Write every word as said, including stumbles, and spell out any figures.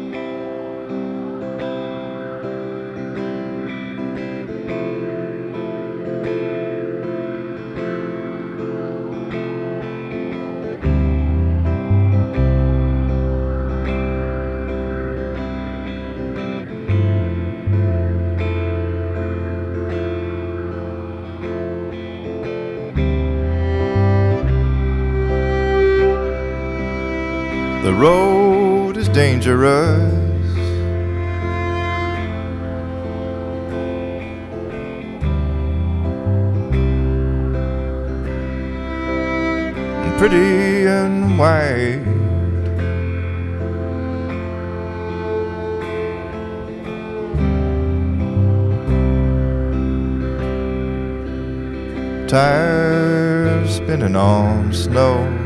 The road is dangerous, and pretty and white. Tires spinning on snow.